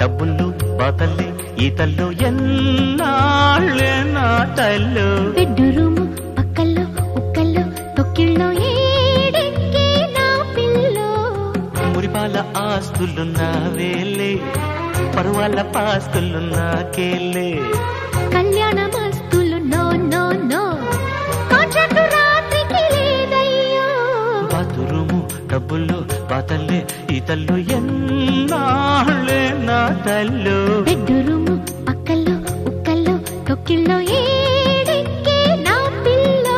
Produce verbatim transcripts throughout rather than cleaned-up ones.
డబ్బులు బాతల్లి ఈతల్లో ఎన్నాళ్ళే నా తల్లు బెడ్రూము పక్కల్లో ఉక్కల్లో తొక్కిళ్ళో ఏడెక్కే నా పిల్లో మురిపాల ఆస్తులున్నా వేలే పరువాల పాస్తులున్నా కేలే కళ్యాణ మస్తులు నో నో నో కాంట్రాక్టు రాత్రికి లేదయ్యో బాతురుము డబ్బులు బాతల్లే ఈతల్లో ఎన్నాళ్ళే నా తల్లు బెడ్రూము పక్కల్లో ఉక్కల్లో తొక్కిళ్ళో ఏడెక్కే నా పిల్లో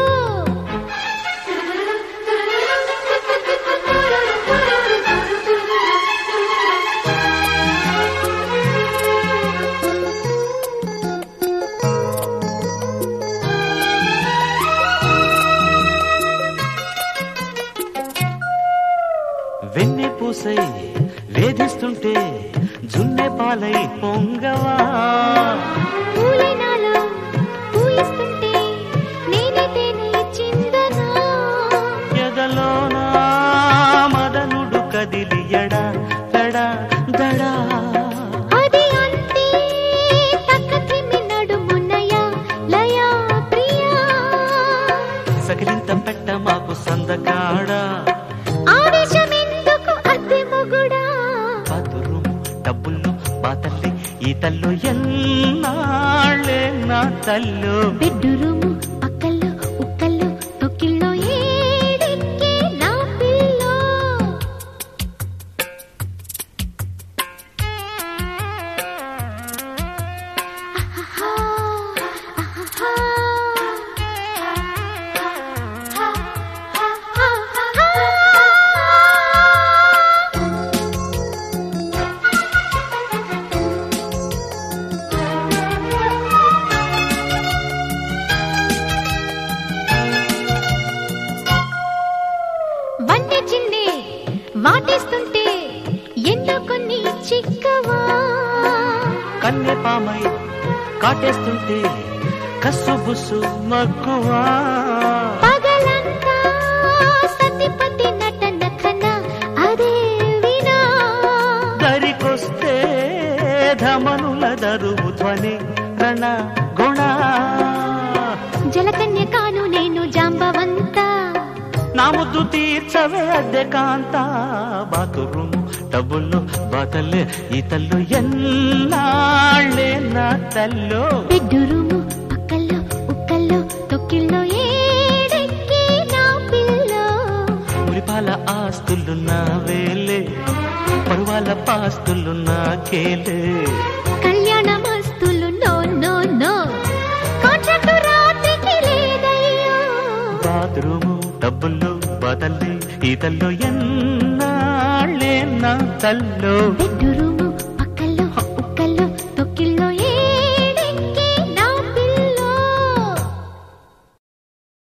వెన్నె పూసై వేధిస్తుంటే జున్నె పాలై పొంగవా పూలైనాలో పూయిస్తుంటే నేనే తేనె చిందనా ఎదలోనా మదనుడు కదిలి ఎడా దడా దడా అది అంతే తక్కతిమి నడుమునయా లయా ప్రియా సకిలింత పెట్ట మాకు సందకాడా ఆవేశమెందుకు అద్దె మొగుడా బాతురుము డబ్బులు బాతల్లి ఈతల్లో ఎన్నాళ్ళే నా తల్లు బెడ్రూము పక్కల్లో ఉక్కల్లో తొక్కిళ్ళో ఏడెక్కే నా పిల్లో ఆహాహా, ఆహాహా. వన్నె చిందే వాటేస్తుంటే ఎన్నో కొన్ని చిక్కవా కన్నె పామై కాటేస్తుంటే కస్సు బుస్సు మక్కువా పగలంతా సతిపతి నటన కన్నా అదే వినా దరికొస్తే ధమనుల దరువు ధ్వని రణ గుణ జలకన్య కాను నేను జాంబవంత నా ముద్దు తీర్చవే అద్దె కాంత బాతురుము డబ్బులు బాతల్లే ఈతల్లో ఎన్నాళ్ళే నా తల్లు బెడ్రూము పక్కల్లో ఉక్కల్లో తొక్కిళ్ళో ఏడెక్కే నా పిల్లో మురిపాల ఆస్తులున్నా వేలే పరువాల పాస్తులున్నా కేలే కళ్యాణ మస్తులు నో నో నో కాంట్రాక్టు రాత్రికి లేదయ్యో బాత్రూము డబ్బులు బాతల్లి ఈతల్లో ఎన్నాళ్ళే నా తల్లు బెడ్రూము